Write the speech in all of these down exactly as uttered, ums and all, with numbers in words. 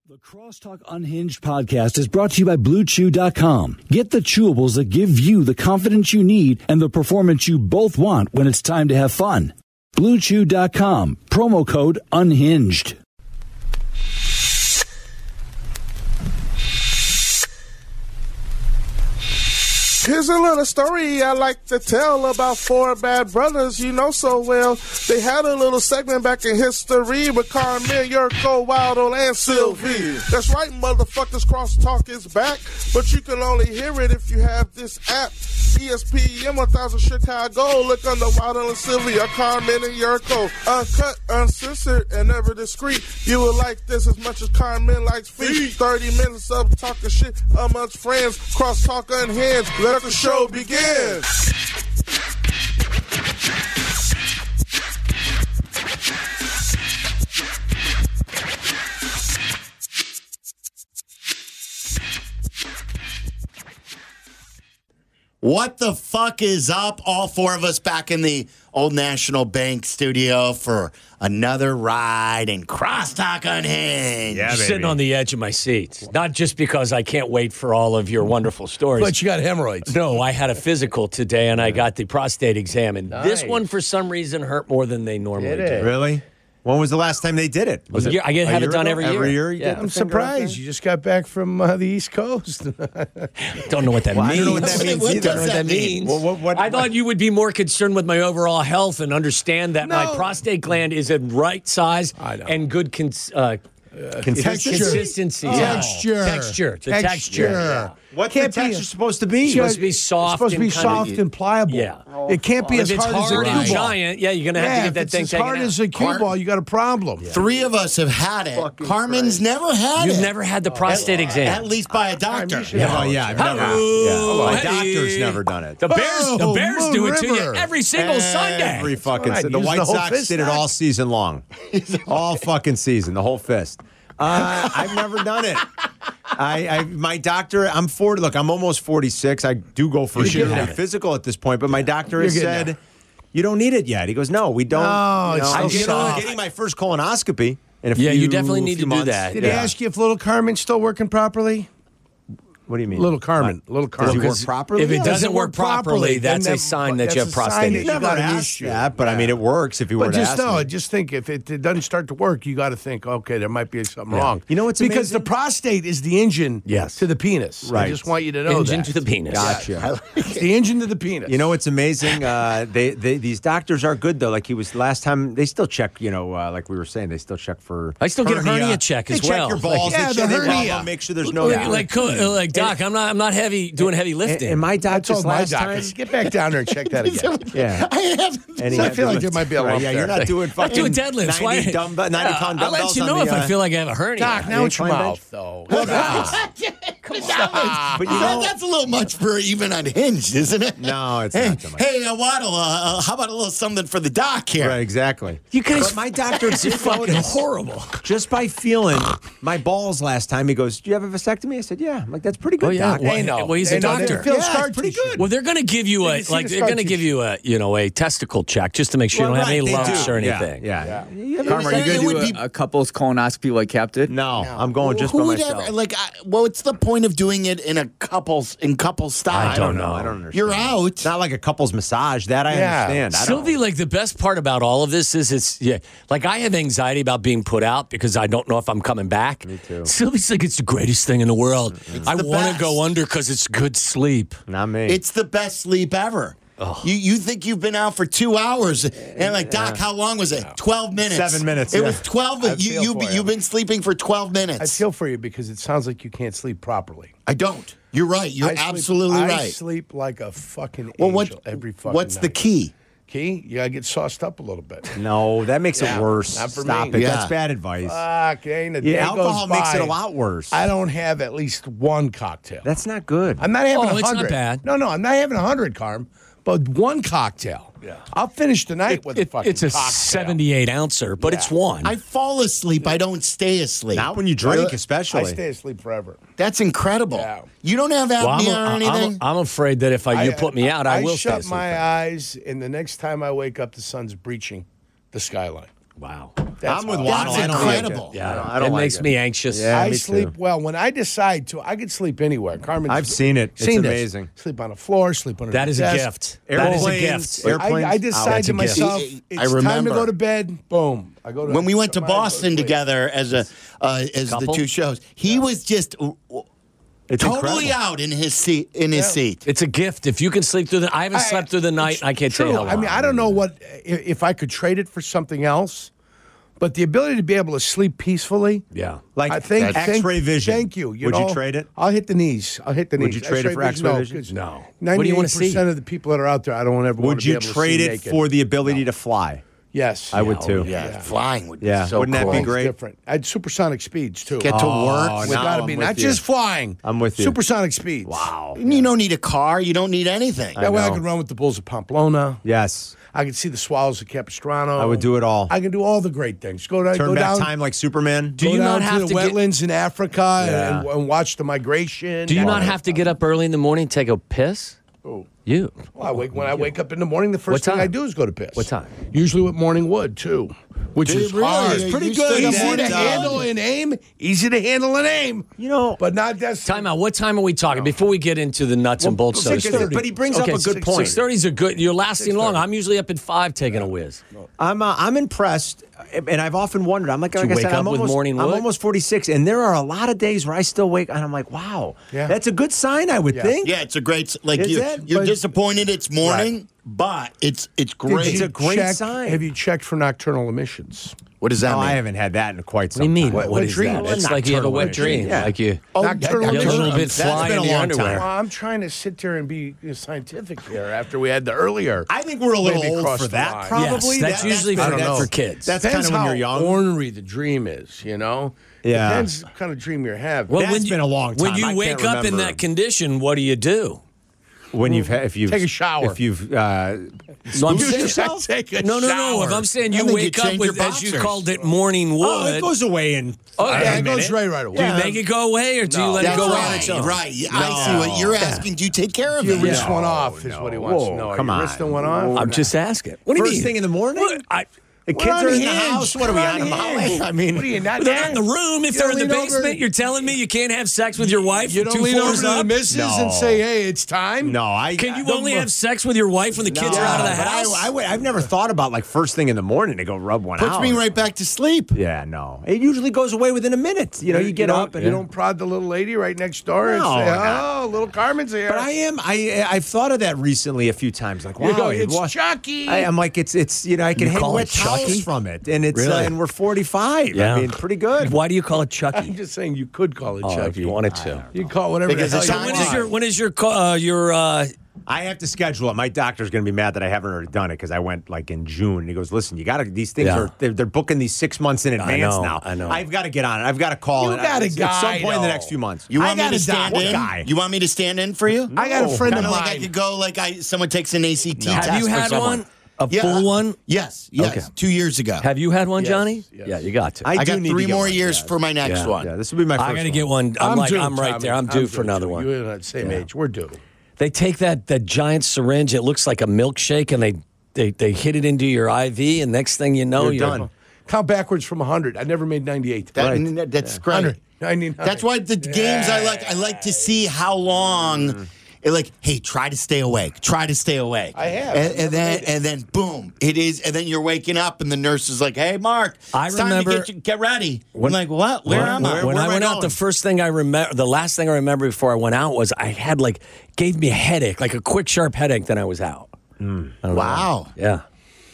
The Crosstalk Unhinged podcast is brought to you by Blue Chew dot com. Get the chewables that give you the confidence you need and the performance you both want when it's time to have fun. Blue Chew dot com. Promo code UNHINGED. Here's a little story I like to tell about four bad brothers you know so well. They had a little segment back in history with Carmen, Yurko, Waldo, and Sylvie. That's right, motherfuckers, Crosstalk is back, but you can only hear it if you have this app. E S P N one thousand Chicago. Look under Waldo and Sylvia, Carmen and Yurko. Uncut, uncensored, and never discreet. You will like this as much as Carmen likes feet. thirty minutes of talking shit amongst friends. Crosstalk Unhinged. Let the show begin. What the fuck is up? All four of us back in the Old National Bank studio for another ride in Crosstalk Unhinged. Yeah, sitting on the edge of my seat. Not just because I can't wait for all of your wonderful stories. But you got hemorrhoids. No, I had a physical today, and I got the prostate examined. Nice. This one, for some reason, hurt more than they normally Did it? do. Really? When was the last time they did it? Was it Yeah, I get a have it year done ago? every year. Every year you Yeah. get the I'm finger out surprised. there? You just got back from uh, the East Coast. Don't know what that Well, I means. don't know what that means What either. does Don't know what that that mean? means. Well, what- what- I thought you would be more concerned with my overall health and understand that my No. prostate gland is a right size I know. and good cons- uh, Consistency? consistency. Oh. Yeah. Texture. Texture. The texture. Texture. Yeah. What's Can't the be texture a- supposed to be? It's supposed to be soft It's supposed to be and kinda- soft and pliable. Yeah. It can't be If as it's hard, hard as a and cue ball. giant, yeah, you're going to have Yeah, to get if that it's thing as taken hard out. as a cue Car- ball, you got a problem. Three of us have had it. Carmen's never had You've it. never had the prostate exam. At least by a doctor. Yeah. Oh, yeah. I've never. Hello. Yeah. My Hey. doctor's never done it. The Bears, the Oh, Bears Moon do it to you River. every single Sunday. Every fucking. Right, The use White the whole Sox fist did it back. all season long. all fucking season, the whole fist. Uh, I've never done it. I, I, my doctor, I'm forty. Look, I'm almost forty-six. I do go for a You're getting yearly there. physical at this point, but my doctor has You're getting said, there. you don't need it yet. He goes, no, we don't. No, you know, it's I'm so getting, soft. getting my first colonoscopy in a Yeah, few you definitely need few to do months. that. Did Yeah. he ask you if little Carmen's still working properly? What do you mean? Little Carmen. Little Does Carmen. he work Because properly? If it Yeah. doesn't work properly, that's then a sign that you have that's a sign prostate. that He's you never got an asked issue. that, but I mean, it works if you were But to just ask no, me. just think if it, it doesn't start to work, you got to think, okay, there might be something wrong. You know what's because amazing? the prostate is the engine Yes. to the penis. I Right. just want you to know Engine that. to the penis. Gotcha. It's the engine to the penis. You know what's amazing? Uh, they, they these doctors are good though. Like he was last time. They still check. You know, uh, like we were saying, they still check for. I still get a hernia check they as check well. your balls. Like, yeah, they the check, they rub hernia. them, make sure there's no. Like, like, co- like Doc, I'm not, I'm not heavy doing heavy and, lifting. and my I doctor's told my last doctor, time. get back down there and check that again. Yeah. I have. And he I had feel to like there lift- might be a Right, lump Yeah, there. you're not doing I fucking do deadlifts. Why? ninety dumb, ninety Yeah, pound I'll dumbbells let you know on if the, I uh, feel like I have a hernia. Doc, now it's your incline mouth, bench? though. But you That- know, that's a little much for even unhinged, isn't it? no, it's Hey, not so much. hey, uh, Waddle, uh, uh, how about a little something for the doc here? Right, exactly. You guys, But my doctor this did is fucking notice, horrible. just by feeling my balls last time. He goes, "Do you have a vasectomy?" I said, "Yeah." I'm like, "That's pretty good, Oh, yeah. doc." Well, They know. well, he's a They know. They doctor. feel Yeah, scar it's pretty tissue. good. Well, they're going to give you Did a you see like the they're scar going to give tissue? you a you know a testicle check just to make sure Well, you don't have any right, they lumps do. or Yeah, anything. Yeah. yeah. Carm, are you It going to would do be- a, a couple's colonoscopy like Cap did? No, I'm going just Who by would myself. ever, like, I, well, what's the point of doing it in a couples in couple style? I don't know. I don't understand. You're out. It's not like a couple's massage. That I Yeah. understand. I don't. Sylvie, like the best part about all of this is it's yeah, like I have anxiety about being put out because I don't know if I'm coming back. Me too. Sylvie's like it's the greatest thing in the world. I the want best. to go under because it's good sleep. Not me. It's the best sleep ever. You you think you've been out for two hours and like Doc, how long was it? Twelve minutes. Seven minutes, It yeah. was twelve. I You feel you for you. you've been sleeping for twelve I minutes. feel for you because it sounds like you can't sleep properly. I don't. You're right. You're I sleep- absolutely I right. sleep like a fucking Well, angel what every fucking what's the night. key? Key? You gotta get sauced up a little bit. no, that makes Yeah, it worse. not for Stop me. it. Yeah. That's bad advice. Fuck, ain't a day yeah, alcohol goes makes it by. a lot worse. I don't have at least one cocktail. That's not good. I'm not having Oh, a it's not hundred. bad. No, no, I'm not having a hundred, Carm. But one cocktail. Yeah. I'll finish the night with a It- fucking it's a cocktail. seventy-eight ouncer, but Yeah. it's one. I fall asleep. I don't stay asleep. Not when you drink, I especially. stay asleep forever. That's incredible. Yeah. You don't have apnea Well, I'm, or I'm- anything. I'm afraid that if I, you put me out, I, will shut stay my asleep. eyes, and the next time I wake up, the sun's breaching the skyline. Wow. That's I'm with all. Waddle. That's I don't like incredible. it. Yeah, I don't, I don't it like makes it. me anxious. Yeah. I me sleep too. well when I decide to. I could sleep anywhere. Carmen, I've seen it. It's seen this. amazing. Sleep on the floor. Sleep under That the is a desk. gift. That is a Airplanes, gift. airplanes. I, I decide That's to a gift. myself, See, it's I time to remember. go to bed. Boom. I go to When we went to I go Boston sleep. together as a uh, as Couple? the two shows, he was just uh, It's totally incredible. out in his seat. In his Yeah. seat. It's a gift. If you can sleep through the I haven't I- slept through the night. it's I can't tell you true. how long. I mean, I don't know what if, if I could trade it for something else, but the ability to be able to sleep peacefully. Yeah. Like I think X-ray thank, vision. Thank you. you Would you know, trade it? I'll hit the knees. I'll hit the knees. Would you trade it for X-ray vision? No. What do you wanna see? ninety-eight percent of the people that are out there, I don't ever want Would to be you able to trade see it naked. for the ability to fly? Yes. I would too. Yeah, flying would be Yeah. so Wouldn't that cool. be It's great? different. I'd supersonic speeds too. Get to Oh, work. We now got to I'm be with not you. just flying. I'm with you. Supersonic speeds. Wow. And you don't need a car. You don't need anything. That way I know. could run with the Bulls of Pamplona. Yes. I could see the Swallows of Capistrano. I would do it all. I can do all the great things. Go, down, Turn go back down, time like Superman. Do go you down not have to to the get- wetlands in Africa Yeah. and, and watch the migration? Do you That not kind of have to get up early in the morning and take a piss? Oh. You. Well, I wake when I wake up in the morning. The first What thing time? I do is go to piss. What time? Usually with morning wood too, which Dude, is really? hard. It's pretty You good. Easy That, to uh, handle and aim. Easy to handle and aim. You know, But not that. Time out. What time are we talking? Before we get into the nuts and bolts of six it. thirty. But he brings up a good point. six thirty is a good. You're lasting long. I'm usually up at five taking a whiz. I'm uh, I'm impressed, and I've often wondered. I'm like, you like I wake said, up I'm with almost, morning I'm wood? almost forty-six, and there are a lot of days where I still wake, and I'm like, wow, Yeah. that's a good sign, I would Yeah. think. Yeah, it's a great. Like Is you, it? you're But- disappointed it's morning, but it's it's great. It's a great check, sign. Have you checked for nocturnal emissions? what does that No, mean? I haven't had that in quite What some do you mean? time. what what is dream? that? Well, It's like you have a wet nocturnal dream. dream, yeah. Like you. Oh, Nocturnal that- You're a emissions. little bit That's fly been in a the long underwear. time. Well, I'm trying to sit there and be you know, scientific here after we had the earlier. I think we're a little Maybe old cross for the that, line. probably. Yes, that's That- usually been- for, I don't know. for kids. That's kind Depends of when how you're young. ornery the dream is, you know? Yeah. Depends what kind of dream you're having. Well, That's when you- been a long When time. you I can't wake up in remember. that condition, what do you do? When you've had, if you've Take a shower. if you've uh, No, I'm You saying- should take a no, no, no. If shower. I'm saying I you think you wake up change your with, as you boxers. called it, morning wood. oh, it goes away in. Oh, uh, Yeah, a it goes minute. right, right away. do you Yeah. make it go away, or do you No. let That's it go right, on its own? right. I see what you're asking. Do you take care of Your it? wrist No, went off is what he wants Whoa, to know. Are come your on. wrist went off? I'm just asking. What do you First mean? thing in the morning? What? I, The We're kids on are in the Hinge. house. What are we We're on on a Molly? Hinge. I mean, What are you not they're there? not in the room. If You they're in don't the lean over- basement, you're telling me you can't have sex with your wife You from don't two lean over floors to the up? missus No. and say, "Hey, it's time." no, I Can you the- only have sex with your wife when the kids No, are out of the but house? I, I, would- I've never thought about like first thing in the morning to go rub one Puts out. me right back to sleep. Yeah, no. It usually goes away within a minute. You know, you get don't- up and you don't prod the little lady right next door and No, say, not- "Oh, little Carmen's here." But I am. I I've thought of that recently a few times. Like, wow, You go, it it's was- Chucky. I, I'm like, it's it's you know, I can You hang call wet it Chucky? towels from it, and it's Really? uh, and we're forty-five. Yeah. I mean, pretty good. Why do you call it I'm Chucky? just saying you could call it Oh, Chucky. if you wanted to. You can call it whatever Because the it's hell So you not when is want. your when is your ca- uh, your uh, I have to schedule it. My doctor's going to be mad that I haven't already done it because I went like in June. He goes, "Listen, you got to. These things Yeah. are they're, they're booking these six months in advance know, now. I know. I've got to get on it. I've got to call You it got a at guy, some point in the though. next few months. You I want me got to a stand doc- in? guy. You want me to stand in for you? I got a friend Kind of of like I mine. could go like I someone takes an A C T test. have you for had someone. one? A Yeah, full uh, one? Yes, yes. Okay. Two years ago. Have you had one, Yes, Johnny? yes. Yeah, you got to. I I do got need to three get more one, years yeah. for my next Yeah. one. Yeah, this will be my first I got to one. get one. I'm, like due, I'm right Tommy. there. I'm due due, for another too. one. You're the same age. We're due. They take that that giant syringe. It looks like a milkshake, and they they they hit it into your I V, and next thing you know, You're you're, done. Count backwards from one hundred. I never made ninety-eight. That, Right. That's one great. hundred. ninety-nine. That's why the games I like. I like to see how long. It like, hey, try to stay awake. Try to stay awake. I have. and, I've never and then made it. and then boom, it is. And then you're waking up, and the nurse is like, "Hey, Mark, I it's remember- time to get, you, get ready." When- I'm like, "What? Where when, am I? When Where I am went out, going?" the first thing I remember, the last thing I remember before I went out was I had like gave me a headache, like a quick sharp headache. Then I was out. I don't know Wow. why. Yeah.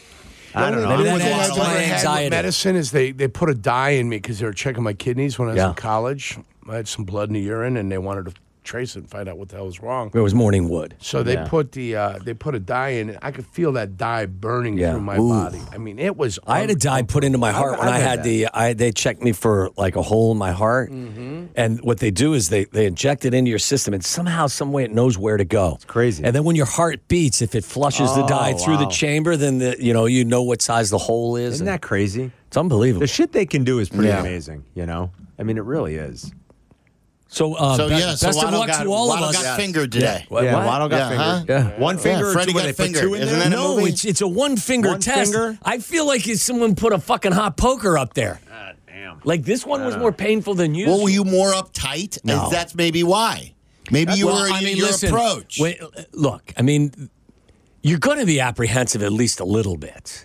I don't know. Maybe I'm that with adds a to lot my of- had anxiety. with medicine is they, they put a dye in me because they were checking my kidneys when I was Yeah. in college. I had some blood in the urine, and they wanted to trace it and find out what the hell was wrong. It was morning wood. So they Yeah. put the uh, they put a dye in it. I could feel that dye burning Yeah. through my Ooh. body. I mean, it was. I had a dye put into my heart I've- when I've I had had that. the. I they checked me for like a hole in my heart, Mm-hmm. and what they do is they they inject it into your system, and somehow, some way, it knows where to go. It's crazy. And then when your heart beats, if it flushes the dye Oh, through the wow. chamber, then the you know you know what size the hole is. Isn't and that crazy? it's unbelievable. The shit they can do is pretty Yeah. amazing. You know, I mean, it really is. So, uh, So be- yeah, so best of Waddle luck got, to all Waddle of us. got fingered today. What- yeah, what? Waddle got Yeah, fingered. huh? Yeah. One finger Yeah, or Freddie two, where got they put fingered. two in Isn't there? that a No, movie? it's it's a one finger One test. finger? I feel like it's someone put a fucking hot poker up there. God damn. Like this one was more painful than usual. Well, were you more uptight? No. That's maybe why. Maybe you Well, were I mean, your listen, approach. wait, look, I mean, you're going to be apprehensive at least a little bit.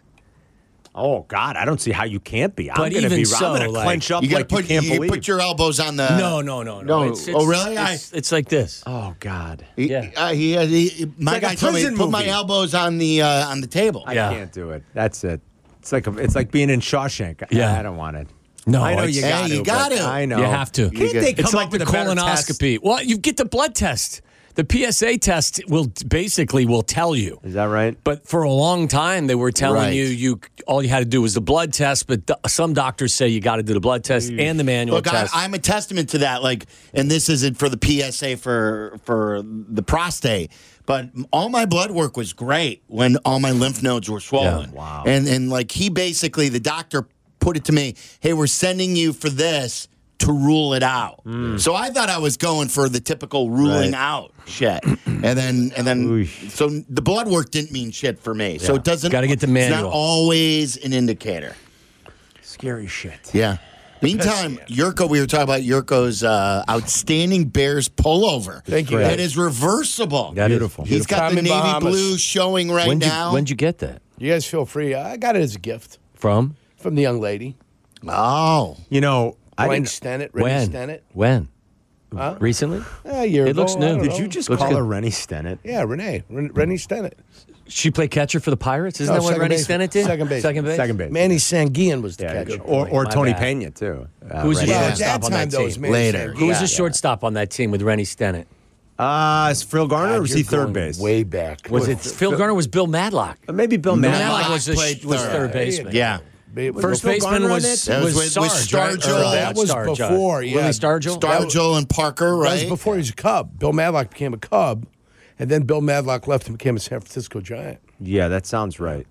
Oh God, I don't see how you can't be. I'm But going to even be. so, I'm going to like- clench up you got to like put you can't you believe. put your elbows on the. no, no, no, no. no. It's, it's, Oh, really? It's, it's like this. Oh God, He, Yeah. uh, he, uh, he, my like guy a told me to prison put my movie. elbows on the uh, on the table. I Yeah. can't do it. That's it. It's like a, it's like being in Shawshank. Yeah. I don't want it. No, I know it's- you Hey, got to. you gotta. I know You have to. Can't they get- come It's like up the with a better test? colonoscopy. Well, you get the blood test. The P S A test will basically will tell you. Is that right? But for a long time, they were telling Right. you you all you had to do was the blood test. But th- some doctors say you got to do the blood test and the manual Look, I, test. I'm a testament to that. Like, and this isn't for the P S A for for the prostate, but all my blood work was great when all my lymph nodes were swollen. Yeah, wow. And and like he basically, the doctor put it to me, hey, we're sending you for this to rule it out. So I thought I was going for the typical ruling Right. out shit, and then and then Oof. so the blood work didn't mean shit for me. So it doesn't. Gotta get the It's manual. not always an indicator. Scary shit. Yeah. Meantime, Yurko, we were talking about Yurko's uh, outstanding Bears pullover. Thank you, That guys. is reversible. That is Beautiful. He's got I'm the in navy Bahamas. blue showing right when'd you, now. when'd you get that You guys feel free. I got it as a gift from? from the young lady. oh, You know, I Blank didn't. Stennett, Rennie When? Stennett. When? Huh? Recently? A year It ago, looks I new. don't Did know. Did you just Looks call good. her Rennie Stennett? Yeah, Renee. Ren- Rennie Stennett. She played catcher for the Pirates. Isn't No, that what second Rennie base. Stennett did? Second base. Second base. Second base. Manny Sanguian was the Yeah, catcher. or or My Tony bad. Pena too. Uh, Who was the Rennie. Well, at shortstop that on time, that though, it was team? Manny Later. Sanguian. Who was the Yeah. shortstop on that team with Rennie Stennett? Uh, is Phil Garner or was God, he you're third going base? Way back. Was it Phil Garner? or Was Bill Madlock? Uh, Maybe Bill Bill Madlock. Madlock was, the, played was third. third baseman. yeah. First Phil baseman Garner on was, that? That was was with- with Sarge, right? Stargell. Or, uh, That was Starge, uh, before, yeah. Willie Stargell? Stargell and Parker, That right? was before he was a Cub. Bill Madlock became a Cub, and then Bill Madlock left and became a San Francisco Giant. Yeah, that sounds right.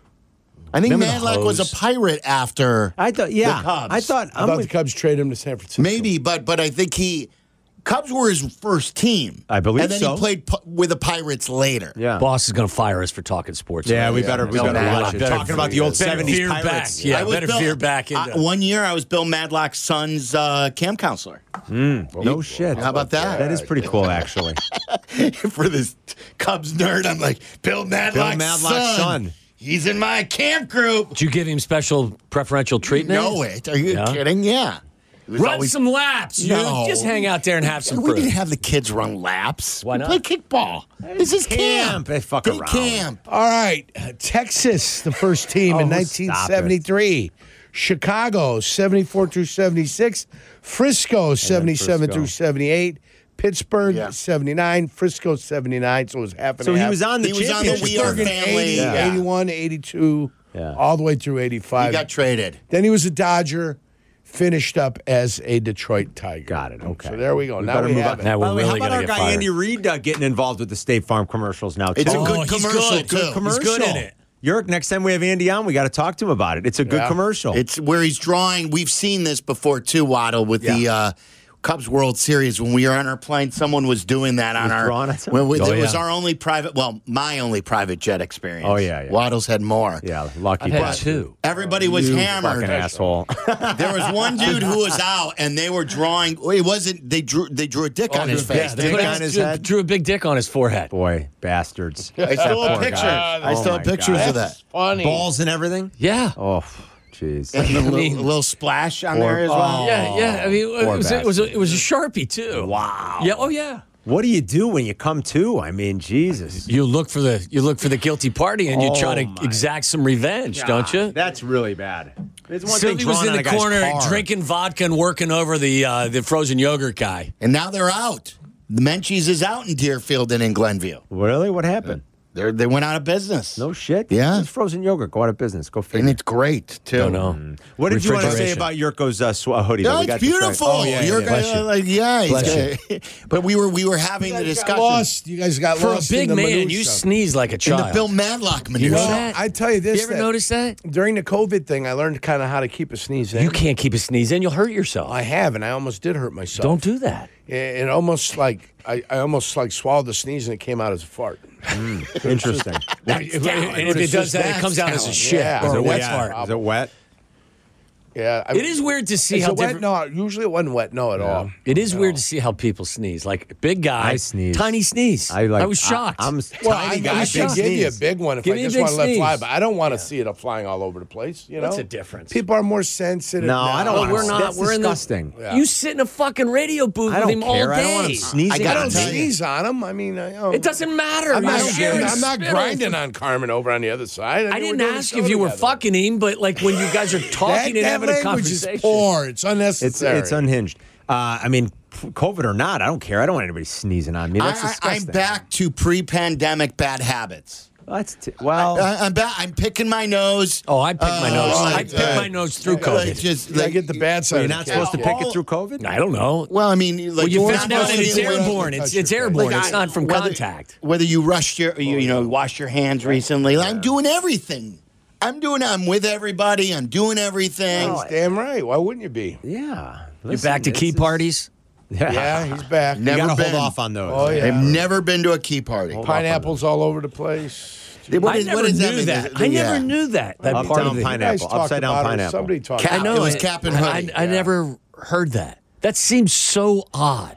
I think Remember the Madlock was a hose? pirate after. I thought, yeah, The Cubs. I thought I I'm thought with, the Cubs traded him to San Francisco. Maybe, but but I think he Cubs were his first team. I believe and then so. he played pu- with the Pirates later. yeah. Boss is going to fire us for talking sports. Yeah, we better we Bill better Madlock. watch it. Better Talking about the old better seventies veer Pirates. back. Yeah, I was better Bill- veer back into I- one year I was Bill Madlock's son's uh, camp counselor. No shit. How about that? That is pretty cool, actually. For this Cubs nerd, I'm like, Bill Madlock's, Bill Madlock's son. son. He's in my camp group. Did you give him special preferential treatment? No, wait. Are you Yeah. kidding? Yeah. It was Run always- some laps. You No. just hang out there and have some We fruit. didn't have the kids run laps. Why We not? play kickball. This is camp. Camp. They fuck Big around. camp. All right, uh, Texas, the first team in Oh, nineteen seventy-three. Chicago, seventy-four through seventy-six. Frisco, seventy-seven Frisco. through seventy-eight. Pittsburgh, Yeah. seventy-nine. Frisco, seventy-nine. So it was half and So a he half. was on the He was on the championship. Wheeler Pittsburgh in family. eighty, Yeah. eighty-one, eighty-two, Yeah. all the way through eighty-five. He got traded. Then he was a Dodger, finished up as a Detroit Tiger. Got it. Okay. So there we go. We now better we move have on. it. Now By we're the way, really how about gonna our get guy fired. Andy Reid uh, getting involved with the State Farm commercials now? It's too? a good Oh, he's commercial, good. too. Good commercial. He's good in it. Yerk, next time we have Andy on, we got to talk to him about it. It's a good Yeah. commercial. It's where he's drawing. We've seen this before too, Waddle, with the uh, Cubs World Series. When we were on our plane, someone was doing that on Was our. drawing it? When we, Oh, it was yeah. our only private, well, my only private jet experience. Oh, yeah, yeah. Waddle's had more. yeah, lucky. I've had bastard. two. Everybody was You hammered. fucking asshole. There was one dude who was out, and they were drawing. It wasn't. They drew. They drew a dick on his Yeah, face. they Dick put on his drew, head? drew a big dick on his forehead. Boy, bastards. I still have Poor pictures. guy. I still Oh, have my pictures God. of that. Funny. Balls and everything? Yeah. Oh, jeez. And a little, mean- a little splash on Or- there as well. oh. Yeah, yeah. I mean, it Poor was, it was a, bastard. it was a Sharpie too. Wow. Yeah. Oh yeah. What do you do when you come to? I mean, Jesus. You look for the you look for the guilty party and you Oh, try to my exact some revenge, don't you? That's really bad. It's one thing Sylvie was drawn in on the a guy's corner car. drinking vodka and working over the uh, the frozen yogurt guy. And now they're out. The Menchie's is out in Deerfield and in Glenview. Really? What happened? They they went out of business. No shit. Yeah. It's frozen yogurt. Go out of business. Go figure. And it's great, too. Don't know. What did you want to say Refrigeration. about Yurko's uh, sw- hoodie? though? No, We it's got distracted. beautiful. Oh, yeah, You're yeah. gonna, Bless you. like, yeah, he's Bless good. But we were we were having the You guys got discussion lost. You guys got For a lost big in the man, minutia. you sneeze like a in child. the Bill Madlock You minutia. know Well, that? I tell you this. You ever that notice that? during the COVID thing, I learned kind of how to keep a sneeze in. You can't keep a sneeze in. You'll hurt yourself. I have, and I almost did hurt myself. Don't do that. It, it almost like I, I almost like swallowed the sneeze and it came out as a fart. Interesting. and if it It's does just that, it that's comes out as a talent. shit Yeah. or Is a it wet wet? fart. Is it wet? Yeah, I, It is weird to see Is how it wet? different. No, usually it wasn't wet. No, at all. It is weird to see how people sneeze. Like big guy, I sneeze. tiny sneeze. I like. I was shocked. I, am Well, tiny I, guy. I big should give you a sneeze. big one if Give I me a just big want to let it fly, sneeze. but I don't want to see it flying all over the place. You know, What's the difference? People are more sensitive. No, now. I don't No, want we're to. not. That's We're disgusting. Yeah. You sit in a fucking radio booth I with don't him care. all I don't want day. him sneezing. I I gotta don't tell you. sneeze on them. I mean, I, oh. It doesn't matter. I'm You're not, sharing I'm not spittle. grinding on Carmen over on the other side. I mean, didn't we're doing a ask show if you were together. fucking him, but like when you guys are That, talking and that having a language conversation. is poor. It's It's unnecessary. it's unhinged. Uh, I mean, COVID or not, I don't care. I don't want anybody sneezing on me. That's I, I, disgusting. I'm back to pre-pandemic bad habits. That's t- well. I, I'm back. I'm picking my nose. Oh, I picked my Uh, nose. I like, picked uh, my nose through Like, COVID. just You gotta like, get the bad side. you're of not the supposed to cake. pick it through COVID. I don't know. Well, I mean, like Well, you we're found not out that gonna it's get away- airborne. It's it's airborne. Like, It's I- not from whether- contact. Whether you rushed your, you, you know, washed your hands recently, I'm doing everything. I'm doing. I'm with everybody. I'm doing everything. He's damn right. Why wouldn't you be? Yeah. You're back to key parties. Yeah. Yeah, he's back. You Never gotta been. hold off on those. Oh, yeah. I've never been to a key party. Pineapples all over the place. What I is- never what does knew mean? that. The- I yeah. never knew that. That Upside part down of the, You pineapple. guys talked Upside down about it. pineapple. Somebody talked. Cap- I know It was it. Cap and I, Hoodie. I, I never heard that. That seems so odd.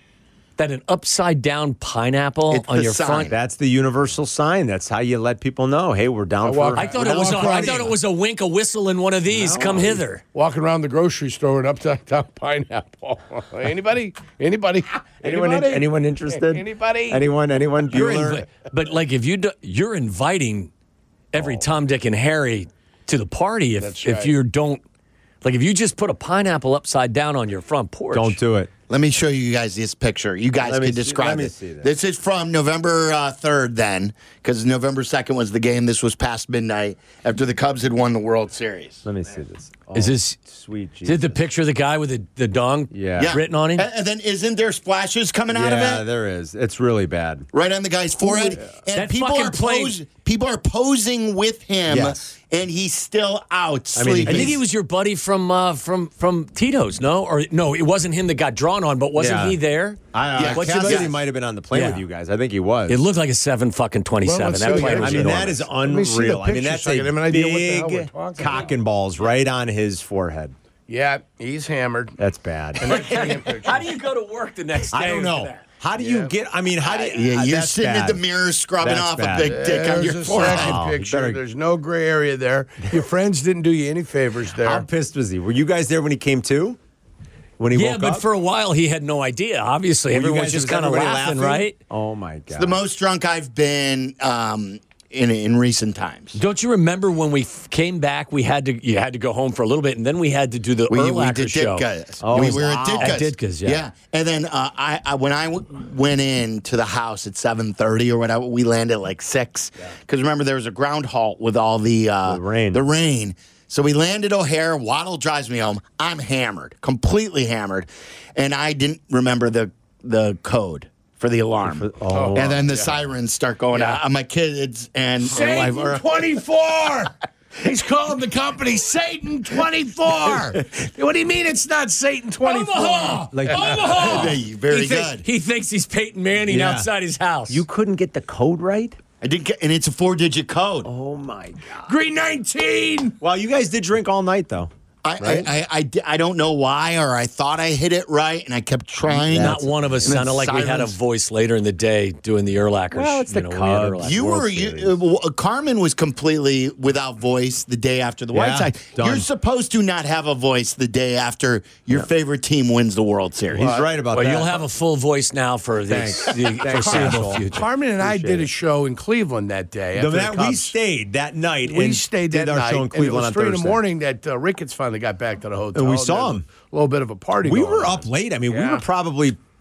That an upside down pineapple It's on the your sign. front. That's the universal sign. That's how you let people know. Hey, we're down I for. walk- I thought We're it was. A, not I partying. thought it was a wink, a whistle, and one of these. Come hither. Walking around the grocery store and upside down pineapple. Anybody? Anybody? anyone? Anybody? Anyone interested? Anybody? Anyone? Anyone? You're Bueller? invi- but like if you do, you're inviting every Tom, Dick, and Harry to the party. If That's if right. you don't like if you just put a pineapple upside down on your front porch. Don't do it. Let me show you guys this picture. You guys Let me can see- describe let me it. see this. This is from November uh, third then, because November second was the game. This was past midnight after the Cubs had won the World Series. Let me see this. Is this Sweet Is Jesus. it the picture of the guy with the, the dong Yeah. written on him? And, and then isn't there splashes coming out Yeah, of it? there is. It's really bad. Right on the guy's forehead. And That people fucking are, plane- pos- people are posing with him, Yes. and he's still out I mean, sleeping. I think he was your buddy from uh, from from Tito's, no? Or no, it wasn't him that got drawn on, but wasn't Yeah. he there? I, uh, Yeah, What's Cassidy Cassidy might have been on the plane Yeah. with you guys. I think he was. It looked like a seven fucking twenty Well, seven. let's That show plane you. was I mean, enormous. that is me see the unreal. I mean, picture that's so I a can have an idea what the hell we're big talking cock about. and balls right on his forehead. Yeah, he's hammered. That's bad. How do you go to work the next day? I don't with know. that? How do you get? I mean, how do you? Yeah, uh, you're that's sitting bad. at the mirror scrubbing That's off bad. a big dick on There's your a forehead. second Oh, you picture. better- There's no gray area there. Your friends didn't do you any favors there. How pissed was he? Were you guys there when he came to? When he Yeah, woke but up? for a while he had no idea. Obviously, Were you everyone's guys- just was kind of everybody laughing, laughing? right? Oh my god! The most drunk I've been um, in in recent times. Don't you remember when we f- came back? We had to you had to go home for a little bit, and then we had to do the We, we Urlacher did show. Ditka's. Oh, we were wow. at Ditka's. At Ditka's, yeah. Yeah. And then uh, I, I when I w- went in to the house at seven thirty or whatever, we landed at like six. Because remember, there was a ground halt with all the, uh, The rain. The rain. So we landed O'Hare. Waddle drives me home. I'm hammered, completely hammered. And I didn't remember the the code for the alarm. oh, and then the sirens start going out. And my kids and my wife are- twenty-four. He's calling the company Satan twenty-four. What do you mean it's not Satan twenty-four? Omaha, Like- Omaha. Hey, very he thinks- good. He thinks he's Peyton Manning Yeah. outside his house. you couldn't get the code right. I didn't get, and it's a four digit code. Oh my god! Green nineteen. Well, you guys did drink all night though. I, I, I, I, di- I don't know why, or I thought I hit it right, and I kept trying. Not one of us And then sounded like we had a sirens- voice later in the day doing the Urlacher. Well, it's you the know, we had Cubs. Urlacher. You World were you, Series. uh, well, Carmen was completely without voice the day after the White Yeah, Sox. done. You're supposed to not have a voice the day after your favorite team wins the World Series. He's right about Well, that. you'll have a full voice now for the, Thanks. the Thanks, foreseeable asshole. future. Carmen and I Appreciate did a it. show in Cleveland that day. The- after the that we Cubs. stayed that night. We and stayed did that our night, show in and Cleveland it was on three in Thursday. the morning that uh, Ricketts finally got back to the hotel. And we saw There was him. A little bit of a party. We going were on. up late. I mean, we Yeah. were probably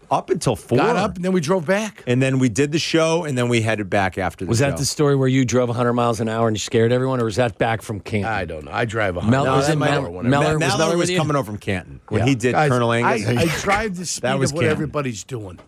up until four. Got up and then we drove back. And then we did the show, and then we headed back after the Was show. that the story where you drove one hundred miles an hour and you scared everyone, or was that back from Canton? I don't know. I drive a Mel- hundred. was No, it that Mel- might- whatever. Meller- Meller, was Meller was with you? coming over from Canton when Yeah. he did Guys, Colonel Angus. I, I drive the speed was of what Canton. everybody's doing.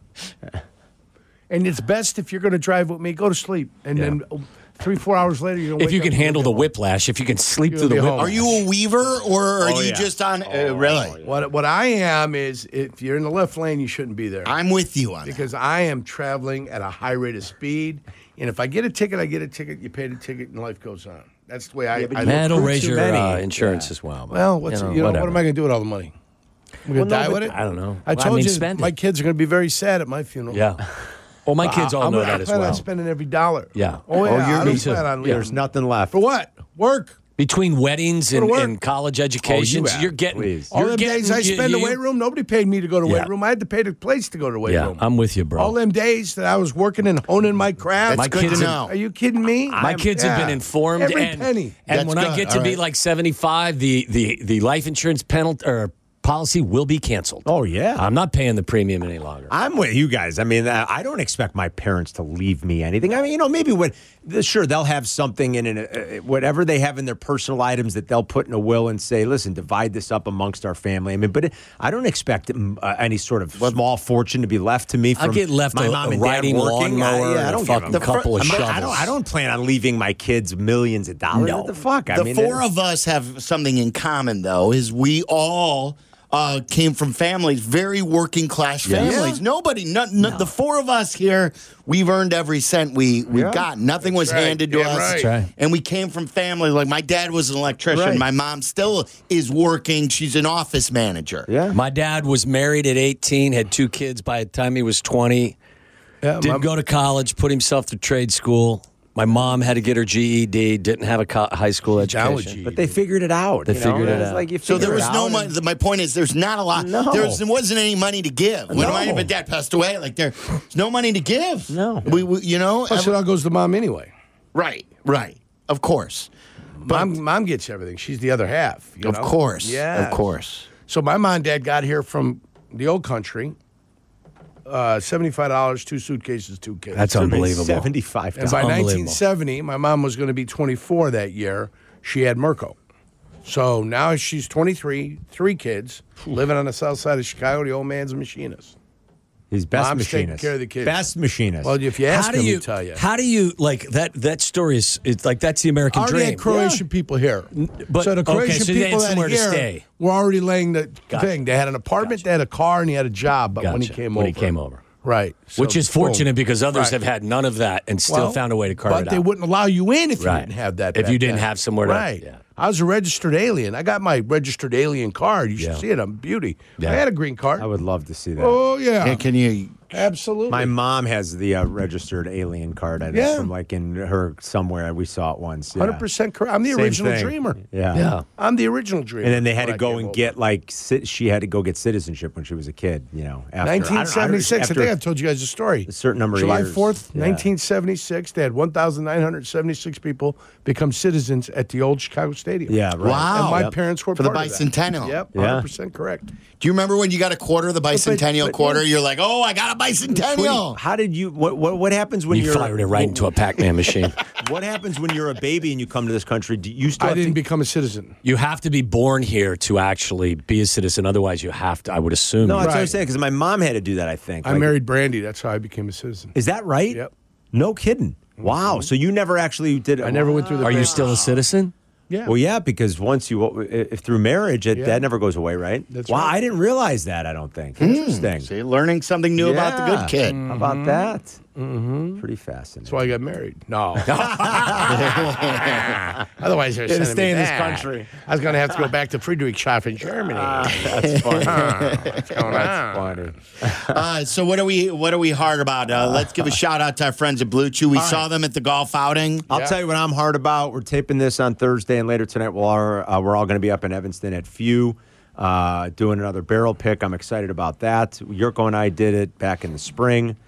And it's best if you're going to drive with me, go to sleep. And then uh, three, four hours later, you're going to If you can handle the whiplash, if you can sleep You'll through the be whip. home. Are you a weaver or are Oh, you yeah. just on? Uh, really? What, what I am is if you're in the left lane, you shouldn't be there. I'm with you on that. because I am traveling at a high rate of speed. And if I get a ticket, I get a ticket. You pay the ticket, and life goes on. That's the way I. but I you- look. That'll Too raise your many. uh, insurance as well. but, Well, what's you know, what whatever. am I going to do with all the money? I'm going to Well, no, die but with it. I don't know. I Well, I told mean, you, spend it. my kids are going to be very sad at my funeral. Yeah. Well, my kids all I'm know gonna- that I as plan well. on spending every dollar. Yeah. Oh yeah. Oh, you're- I me don't too. plan on leaving. There's nothing left. For what? Work. Between weddings Go and, to work. and college educations, have, you're getting. please. All You're them getting, days I you- spend in the you- weight room, nobody paid me to go to the Yeah. weight room. I had to pay the place to go to the weight Yeah, room. I'm with you, bro. All them days that I was working and honing my craft. That's My good kids to have- know. Are you kidding me? My kids have Yeah. been informed, Every and, penny. and That's when I good. get to All be right. like seventy-five, the the the life insurance penalty or policy will be canceled. Oh, yeah. I'm not paying the premium any longer. I'm with you guys. I mean, uh, I don't expect my parents to leave me anything. I mean, you know, maybe when, sure, they'll have something in it, uh, whatever they have in their personal items that they'll put in a will and say, listen, divide this up amongst our family. I mean, but it, I don't expect um, uh, any sort of small fortune to be left to me I'll from get left my a- mom a and dad riding working. I, lawnmower yeah, I and don't a give fucking them- couple of I'm not- I shovels. don't, I don't plan on leaving my kids millions of dollars. No. What the fuck? I The mean, four it- of us have something in common, though, is we all uh, came from families, very working class families. Yeah. Nobody, not, not, the four of us here, we've earned every cent we we Yeah. got. Nothing was right. handed to Yeah, us, right. That's right. and we came from families. Like my dad was an electrician. Right. My mom still is working. She's an office manager. yeah. My dad was married at eighteen, had two kids by the time he was twenty. Yeah, Didn't my- go to college, put himself through trade school. My mom had to get her G E D, didn't have a co- high school down with education. G E D. But they figured it out. They you know? figured it It's out. Like you So there figure was it no out money. and- My point is, there's not a lot. No. There, was, there wasn't any money to give. When No. my, my dad passed away, like there's no money to give. No. we, we you know, Plus, it all goes to mom anyway. right, right, of course, Mom, mom gets everything. She's the other half. You of know? course, Yeah, of course. So my mom and dad got here from the old country. Uh, Seventy-five dollars, two suitcases, two kids. That's unbelievable. Seventy-five And dollars. by unbelievable. nineteen seventy, my mom was going to be twenty-four that year. She had Merco. So now she's twenty-three, three kids, living on the south side of Chicago. The old man's a machinist. He's best Mom's taking machinist. care of the kids. Best machinist. Well, if you ask How do him, you he'll tell you. How do you like that? That story is it's like that's the American already dream. had Croatian people here. but- so the okay, Croatian so they had people that somewhere to here stay. were already laying the Gotcha. thing. They had an apartment, they had a car, and he had a job. But when he Gotcha. came When over, he came over. right? So, Which is boom. fortunate because others Right. have had none of that and still Well, found a way to carve but it out. they wouldn't allow you in if you Right. didn't have that. If back you didn't then. have somewhere to- right. yeah. I was a registered alien. I got my registered alien card. You should Yeah. see it. I'm beauty. Yeah. I had a green card. I would love to see that. Oh yeah, Yeah, can you? absolutely. My mom has the uh, registered alien card. I think, Yeah. from like in her somewhere. We saw it once. Yeah. Hundred percent correct. I'm the Same original thing. dreamer. Yeah. Yeah. I'm the original dreamer. And then they had when to I go came and over. get like ci- she had to go get citizenship when she was a kid. You know, after, I don't- I don't- nineteen seventy-six. I, after think I've told you guys a story. a certain number of July years. fourth, Yeah. nineteen seventy-six. They had one thousand nine hundred seventy-six people become citizens at the old Chicago Stadium. Yeah, right. Wow. And my Yep. parents were For the part of that. bicentennial. Yep, Yeah. one hundred percent correct. Do you remember when you got a quarter of the bicentennial but- quarter? You're like, oh, I got a bicentennial. How did you? What what, what happens when you you're fired it right into a Pac-Man machine. What happens when you're a baby and you come to this country? Do you still I have didn't to, become a citizen. You have to be born here to actually be a citizen. Otherwise, you have to. I would assume. No, you- that's what I'm Right. saying because my mom had to do that. I think I Like, married Brandy. That's how I became a citizen. Is that right? Yep. No kidding. Wow. So you never actually did. I never went through the. Are you paper. still a citizen? Yeah. Well, yeah, because once you, if through marriage, it, Yeah. that never goes away, right? That's wow, right. I didn't realize that. I don't think. Interesting. See, learning something new about the good kid. How about that? Mm-hmm. Pretty fascinating. That's why I got married. No. Otherwise, they're to sending stay me in this back. country. I was going to have to go back to Friedrichshafen, Germany. That's funny. What's going That's on? funny. Uh, so what are we? What are we hard about? Uh, let's give a shout out to our friends at Blue Chew. We saw them at the golf outing. I'll Yeah. tell you what I'm hard about. We're taping this on Thursday, and later tonight we'll are, uh, we're all going to be up in Evanston at Few uh, doing another barrel pick. I'm excited about that. Yurko and I did it back in the spring.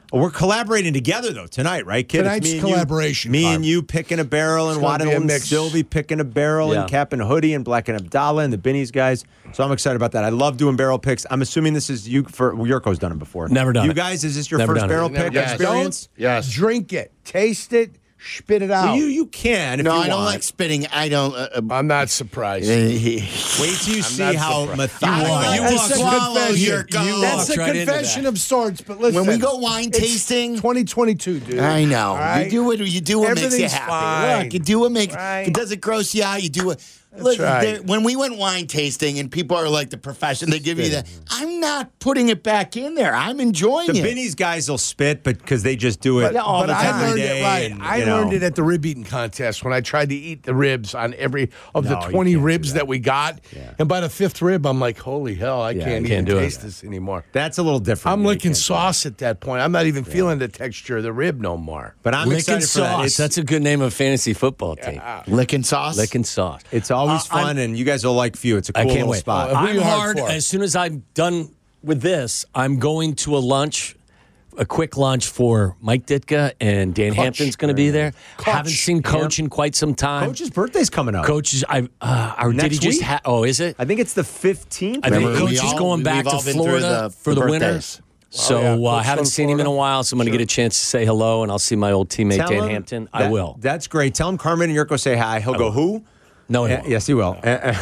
We're collaborating together, though, tonight, right, kid? It's Tonight's me and collaboration, You, me Carm. and you picking a barrel, and It's gonna be a Waddle and mix. Sylvie picking a barrel, Yeah. and Cap and Hoodie, and Black and Abdallah, and the Binnies guys. So I'm excited about that. I love doing barrel picks. I'm assuming this is you for well, Yurko's done it before. Never done you it. guys, is this your Never first done it. barrel Never pick done it. experience? Yes. Drink it, taste it, spit it out. Well, you you can if No, you I don't want. like spitting. I don't. Uh, uh, I'm not surprised. Wait till you see not how surprised. methodical. I You like to walk- swallow confession. your You gum. That's walked a right into confession that. of sorts, but listen. When we go wine it's tasting- twenty twenty-two, dude. I know. All right? You do what you do what makes you Everything's happy. fine. Look, you do what makes Right. if it doesn't gross you out. You do what. Look, right. there- when we went wine tasting and people are like the profession, they give you that. I'm not putting it back in there. I'm enjoying The it. Binnies guys will spit, but because they just do it But, all but the time. I learned every day it right. and, I you know. learned it at the rib eating contest when I tried to eat the ribs on every of No, the you twenty can't do ribs that. that. we got. And by the fifth rib, I'm like, holy hell, I Yeah, can't, you even can't do it. taste this anymore. That's a little different. I'm You licking can't do sauce at that point. I'm not even feeling the texture of the rib no more. But I'm Licking excited for that. sauce. It's, That's a good name of fantasy football team. Licking sauce. Licking sauce. it's always Uh, I'm- fun, and you guys will like Few. It's a cool I can't little wait. spot. Uh, who I'm you hard hard. for? As soon as I'm done with this, I'm going to a lunch, a quick lunch for Mike Ditka and Dan Hampton's going to be there. Coach. Haven't seen Coach in quite some time. Coach's birthday's coming up. Coach is. I. Uh, or did Next he just? week? Ha- oh, is it? I think it's the fifteenth. I think Remember, Coach we is all- going back we've to all been through Florida the- for the the, winter. birthdays. So Oh, yeah. uh, Coach I haven't from seen him in a Florida. while, so I'm going to get a chance to say hello, and I'll see my old teammate Tell Dan him Hampton. I that- will. That's great. Tell him Carmen and Yurko say hi. He'll go, who? No, he Uh, won't. yes, he will. Uh,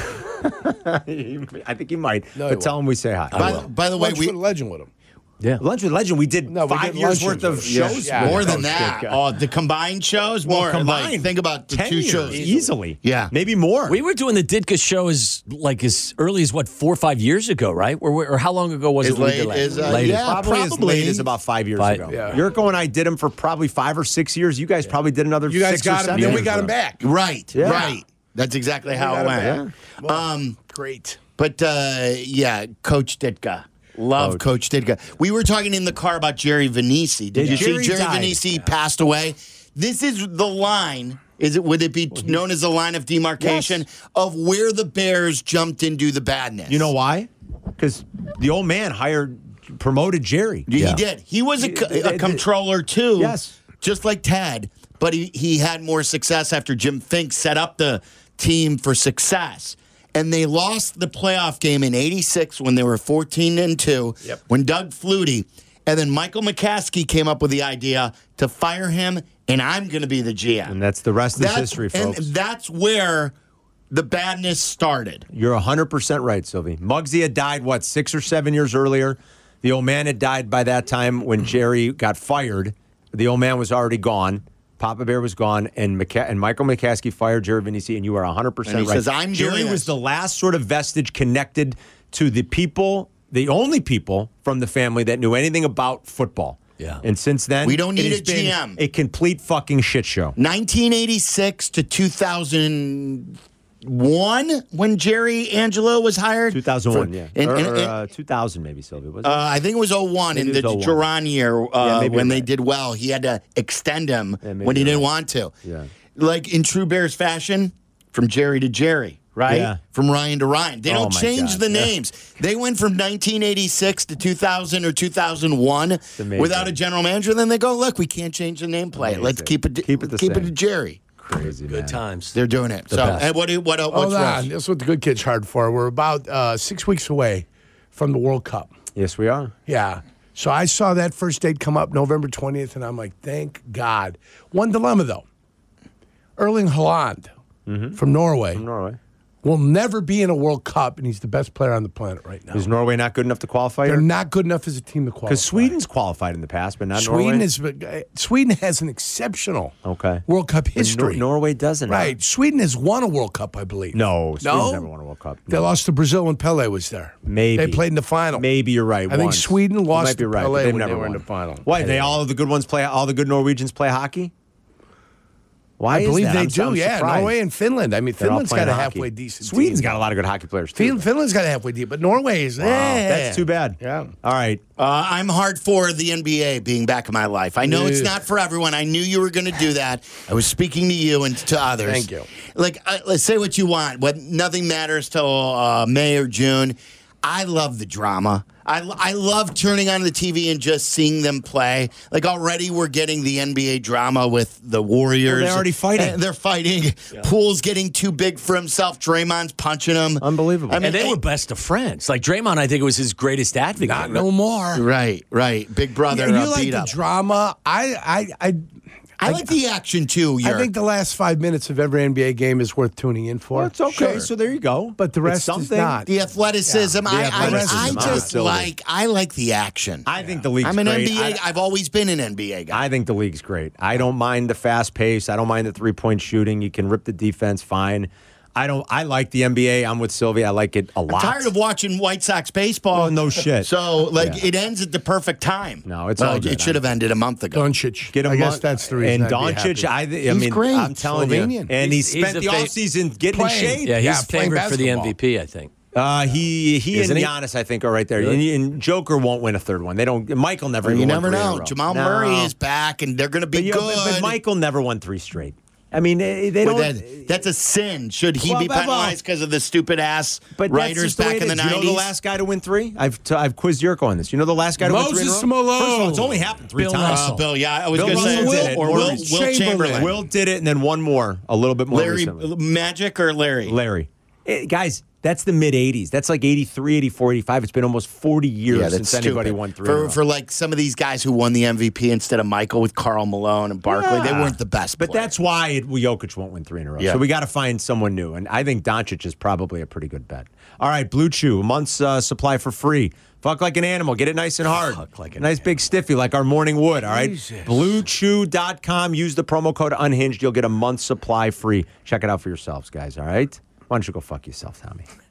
uh, I think he might. No, but he tell won't. him we say hi. By, by the way, Lunch we with a legend with him. Yeah. Lunch with Legend, we did No, we five did years luncheons worth of with him. shows. Yeah. with more Coach than that. Ditka. Oh, the combined shows. Well, more combined, Like, think about the ten two years, shows easily. Yeah. maybe more. We were doing the Ditka show as like as early as what four or five years ago, right? Or, or how long ago was As it? we did late last? as, uh, Late yeah. Probably, as probably. late as about five years Five- ago. Yeah. Yurko and I did them for probably five or six years. You guys probably did another. You guys six or got him, seven then we years got him ago. back. Right. Yeah. Right. That's exactly how got it him went. back. Um, Great. but uh, yeah, Coach Ditka. Love Coach Ditka. We were talking in the car about Jerry Venisi. Did Yeah. you Jerry see Jerry died. Venisi passed away? This is the line. Is it? Would it be known as the line of demarcation of where the Bears jumped into the badness? You know why? Because the old man hired, promoted Jerry. He Yeah. did. He was a, co- They- a they- controller too. Yes. Just like Ted. But he, he had more success after Jim Fink set up the team for success. And they lost the playoff game in eighty-six when they were fourteen and two. Yep. When Doug Flutie and then Michael McCaskey came up with the idea to fire him, and I'm going to be the G M. And that's the rest of That's- history, and folks. that's where the badness started. You're one hundred percent right, Sylvie. Muggsy had died, what, six or seven years earlier? The old man had died by that time when Jerry got fired. The old man was already gone. Papa Bear was gone, and McCa- and Michael McCaskey fired Jerry Venisi, and you are one hundred percent And he right. says, "I'm Jerry doing was this." the last sort of vestige connected to the people, the only people from the family that knew anything about football. Yeah. And since then, We don't it need has a been G M. A complete fucking shit show. nineteen eighty-six to two thousand one when Jerry Angelo was hired. two thousand one, For- yeah. And, or and- or, and- uh, two thousand maybe, Sylvie. Was it? uh, I think it was oh one in Maybe the it was oh one. Duran year uh, Yeah, maybe when you're they right. did well. He had to extend him Yeah, maybe when he you're didn't right. want to. Yeah. Like in true Bears fashion, from Jerry to Jerry, right? Yeah. From Ryan to Ryan. They Oh, don't my change God. the Yeah. names. They went from nineteen eighty-six to two thousand or two thousand one amazing. without a general manager. Then they go, look, we can't change the nameplate. Let's Amazing. keep it, Keep it the keep it same. to Jerry. Crazy, man. Good times. They're doing it. so, best. and what? do- What? uh, What's Hold on. wrong? That's what the good kids hard for. We're about uh, six weeks away from the World Cup. Yes, we are. Yeah. So I saw that first date come up November twentieth, and I'm like, thank God. One dilemma, though. Erling Haaland from Norway Norway. will never be in a World Cup, and he's the best player on the planet right now. Is Norway not good enough to qualify? They're not good enough as a team to qualify. Because Sweden's qualified in the past, but not Sweden Norway. is uh, Sweden has an exceptional Okay. World Cup But history. Nor- Norway doesn't. Right. Sweden has won a World Cup, I believe. No, Sweden's No? never won a World Cup. They No. lost to Brazil when Pele was there. Maybe They played in the final. Maybe you're right. I think once. Sweden You lost might be to right, Pele but they've when never they were in won. the final. Why? They all of the good ones play. All the good Norwegians play hockey. Why I is believe that? they I'm- do, I'm yeah. surprised. Norway and Finland. I mean, They're all Finland's playing got a hockey. halfway decent Sweden's team. got a lot of good hockey players too. Fin- Finland's got a halfway deep, but Norway is, Wow, eh. that's too bad. Yeah. All right. Uh, I'm hard for the N B A being back in my life. I know it's Yeah. not for everyone. I knew you were going to do that. I was speaking to you and to others. Thank you. Like, uh, let's say what you want. What nothing matters till uh, May or June. I love the drama. I, I love turning on the T V and just seeing them play. Like already we're getting the N B A drama with the Warriors. Well, they're already fighting. And they're fighting. Yeah. Poole's getting too big for himself. Draymond's punching him. Unbelievable. I mean, and they, they were best of friends. Like Draymond, I think it was his greatest advocate. Not no more. Right, right. Big brother. Yeah, you uh, like beat the up. drama. I, I, I. I like the action too. I think the last five minutes of every N B A game is worth tuning in for. Well, it's okay. Sure. So there you go. But the rest It's something. is not. The athleticism. Yeah. I, The athleticism. I, I I'm just with like. I like the action. I think the league's I'm an great. N B A. I, I've always been an N B A guy. I think the league's great. I don't mind the fast pace. I don't mind the three point shooting. You can rip the defense fine. I don't. I like the N B A. I'm with Sylvia. I like it a lot. I'm tired of watching White Sox baseball. Oh, no shit. So, like, Yeah. it ends at the perfect time. No, it's well, all good. It should have ended a month ago. Doncic. Get him I guess mon- that's the reason. And I'd be Doncic, I, happy. I He's mean, great. I'm telling Slovenian. you. And he He's- he's spent a the fa- offseason getting Playing. in shape. Yeah, he's Yeah, a playing favorite for the basketball. M V P, I think. Uh, he he Isn't and he? Giannis, I think, are right there. Really? And, and Joker won't win a third one. They don't. Michael never. You even never won three in a know. row. Jamal No. Murray is back, and they're going to be But, you know, good. but, but Michael never won three straight. I mean, they they Well, don't. that- that's a sin. Should he Well, be well, well. penalized because of the stupid ass But that's writers just the way back it in the is. You know nineties? the last guy to win three? I've t- I've quizzed Yurko on this. You know the last guy to win three in a Moses row? Malone. First of all, it's only happened three Bill times. Russell. Uh, Bill, yeah, I was Bill going to say Russell did Will, it. or Will Will, Will Chamberlain. Chamberlain. Will did it, and then one more, a little bit more Larry recently. Magic or Larry? Larry. Eh, guys, that's the mid eighties. That's like eighty-three, eighty-four, eighty-five. It's been almost forty years Yeah, since that's anybody stupid. won three in a For, row. for like some of these guys who won the M V P instead of Michael with Karl Malone and Barkley, they Yeah. weren't the best. But players. that's why it, Jokic won't win three in a row. Yeah. So we got to find someone new. And I think Doncic is probably a pretty good bet. All right, Blue Chew, a month's uh, supply for free. Fuck like an animal. Get it nice and hard. Fuck like an nice big stiffy like our morning wood, all right? Jesus. blue chew dot com. Use the promo code unhinged. You'll get a month's supply free. Check it out for yourselves, guys, all right? Why don't you go fuck yourself, Tommy?